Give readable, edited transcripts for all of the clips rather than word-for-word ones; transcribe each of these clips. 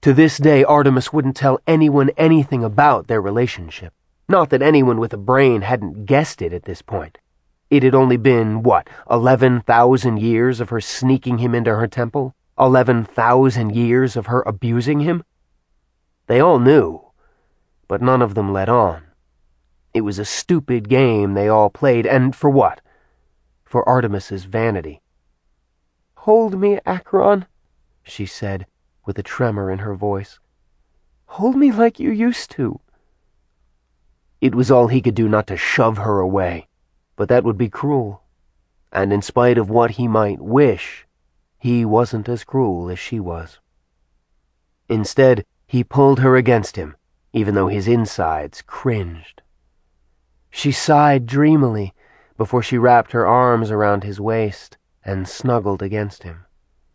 To this day, Artemis wouldn't tell anyone anything about their relationship. Not that anyone with a brain hadn't guessed it at this point. It had only been, 11,000 years of her sneaking him into her temple? 11,000 years of her abusing him? They all knew, but none of them let on. It was a stupid game they all played, and for what? For Artemis's vanity. "Hold me, Acheron," she said, with a tremor in her voice. "Hold me like you used to." It was all he could do not to shove her away, but that would be cruel. And in spite of what he might wish, he wasn't as cruel as she was. Instead, he pulled her against him, even though his insides cringed. She sighed dreamily before she wrapped her arms around his waist and snuggled against him.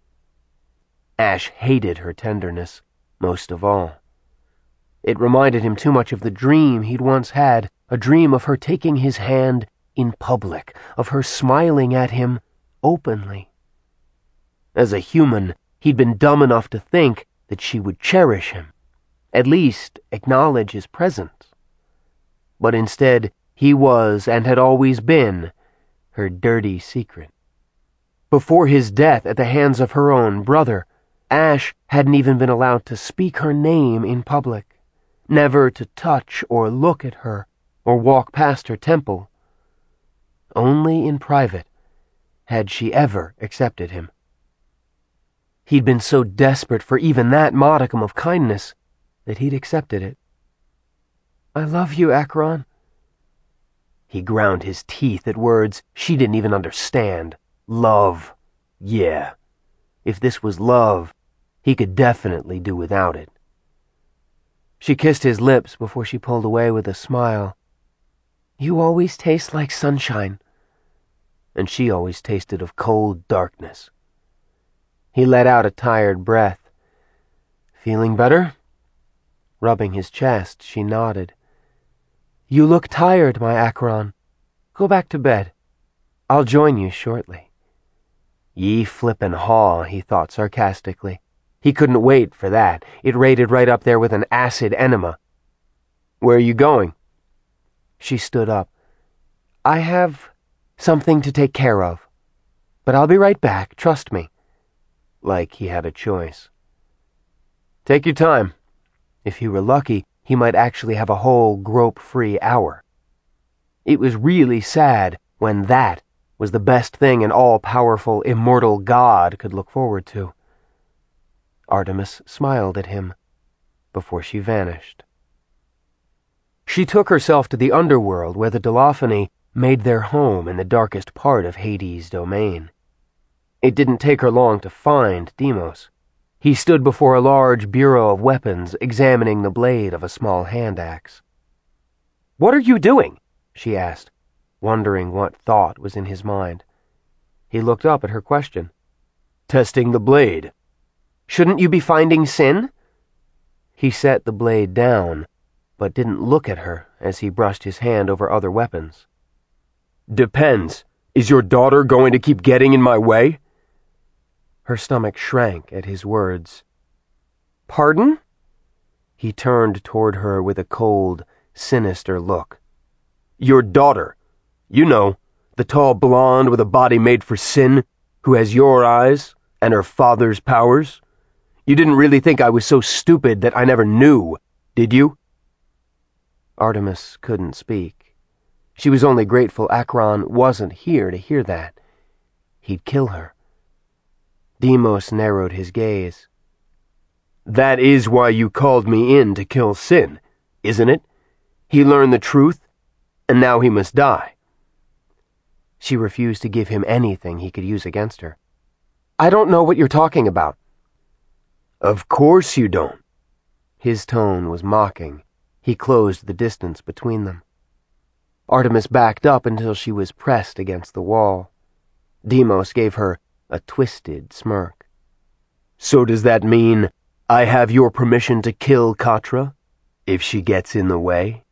Ash hated her tenderness most of all. It reminded him too much of the dream he'd once had, a dream of her taking his hand in public, of her smiling at him openly. As a human, he'd been dumb enough to think that she would cherish him, at least acknowledge his presence. But instead, he was, and had always been, her dirty secret. Before his death at the hands of her own brother, Ash hadn't even been allowed to speak her name in public, never to touch or look at her or walk past her temple. Only in private had she ever accepted him. He'd been so desperate for even that modicum of kindness that he'd accepted it. "I love you, Acheron." He ground his teeth at words she didn't even understand. Love. Yeah. If this was love, he could definitely do without it. She kissed his lips before she pulled away with a smile. "You always taste like sunshine." And she always tasted of cold darkness. He let out a tired breath. "Feeling better?" Rubbing his chest, she nodded. "You look tired, my Acheron. Go back to bed. I'll join you shortly." Ye flippin' haw, he thought sarcastically. He couldn't wait for that. It rated right up there with an acid enema. "Where are you going?" She stood up. "I have something to take care of. But I'll be right back, trust me." Like he had a choice. "Take your time." If he were lucky, he might actually have a whole grope-free hour. It was really sad when that was the best thing an all-powerful, immortal god could look forward to. Artemis smiled at him before she vanished. She took herself to the underworld where the Dolophini made their home in the darkest part of Hades' domain. It didn't take her long to find Deimos. He stood before a large bureau of weapons, examining the blade of a small hand axe. "What are you doing?" she asked, wondering what thought was in his mind. He looked up at her question. "Testing the blade." "Shouldn't you be finding sin?" He set the blade down, but didn't look at her as he brushed his hand over other weapons. "Depends. Is your daughter going to keep getting in my way?" Her stomach shrank at his words. "Pardon?" He turned toward her with a cold, sinister look. "Your daughter. You know, the tall blonde with a body made for sin, who has your eyes and her father's powers. You didn't really think I was so stupid that I never knew, did you?" Artemis couldn't speak. She was only grateful Acheron wasn't here to hear that. He'd kill her. Deimos narrowed his gaze. "That is why you called me in to kill Sin, isn't it? He learned the truth, and now he must die." She refused to give him anything he could use against her. "I don't know what you're talking about." "Of course you don't." His tone was mocking. He closed the distance between them. Artemis backed up until she was pressed against the wall. Deimos gave her a twisted smirk. "So does that mean I have your permission to kill Katra if she gets in the way?"